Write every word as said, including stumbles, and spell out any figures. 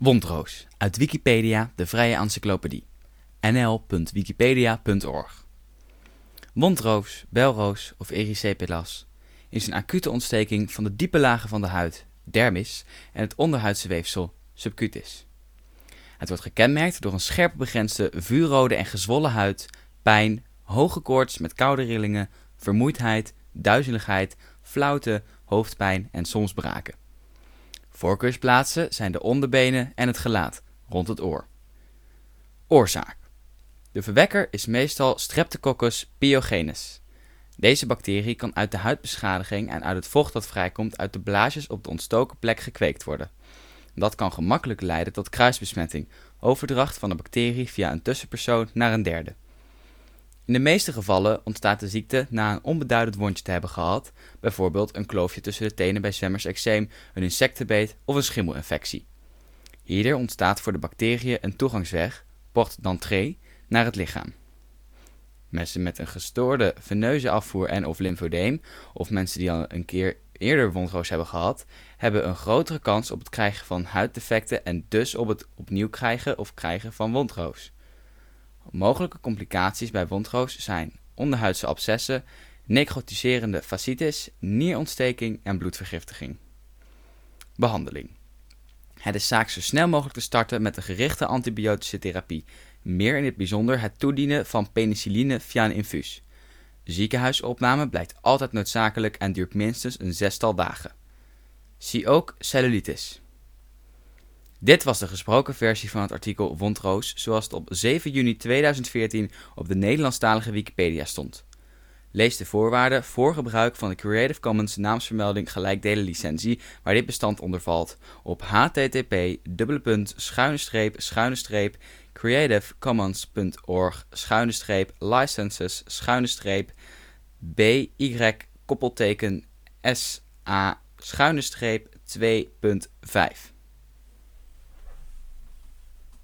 Wondroos, uit Wikipedia, de vrije encyclopedie. n l punt wikipedia punt org. Wondroos, belroos of erysipelas is een acute ontsteking van de diepe lagen van de huid, dermis, en het onderhuidse weefsel, subcutis. Het wordt gekenmerkt door een scherp begrensde vuurrode en gezwollen huid, pijn, hoge koorts met koude rillingen, vermoeidheid, duizeligheid, flauwte, hoofdpijn en soms braken. Voorkeursplaatsen zijn de onderbenen en het gelaat, rond het oor. Oorzaak. De verwekker is meestal Streptococcus pyogenes. Deze bacterie kan uit de huidbeschadiging en uit het vocht dat vrijkomt uit de blaasjes op de ontstoken plek gekweekt worden. Dat kan gemakkelijk leiden tot kruisbesmetting, overdracht van de bacterie via een tussenpersoon naar een derde. In de meeste gevallen ontstaat de ziekte na een onbeduidend wondje te hebben gehad, bijvoorbeeld een kloofje tussen de tenen bij zwemmerseczeem, een insectenbeet of een schimmelinfectie. Hierdoor ontstaat voor de bacteriën een toegangsweg, porte d'entrée, naar het lichaam. Mensen met een gestoorde veneuze afvoer en of lymfodeem, of mensen die al een keer eerder wondroos hebben gehad, hebben een grotere kans op het krijgen van huiddefecten en dus op het opnieuw krijgen of krijgen van wondroos. Mogelijke complicaties bij wondroos zijn onderhuidse abscessen, necrotiserende fasciitis, nierontsteking en bloedvergiftiging. Behandeling. Het is zaak zo snel mogelijk te starten met een gerichte antibiotische therapie, meer in het bijzonder het toedienen van penicilline via een infuus. Ziekenhuisopname blijkt altijd noodzakelijk en duurt minstens een zestal dagen. Zie ook cellulitis. Dit was de gesproken versie van het artikel Wondroos, zoals het op zeven juni tweeduizend veertien op de Nederlandstalige Wikipedia stond. Lees de voorwaarden voor gebruik van de Creative Commons naamsvermelding gelijkdelen licentie waar dit bestand onder valt op h t t p dubbele punt schuine streep schuine streep creativecommons punt org schuine streep licenses schuine streep b y koppelteken s a schuine streep twee punt vijf.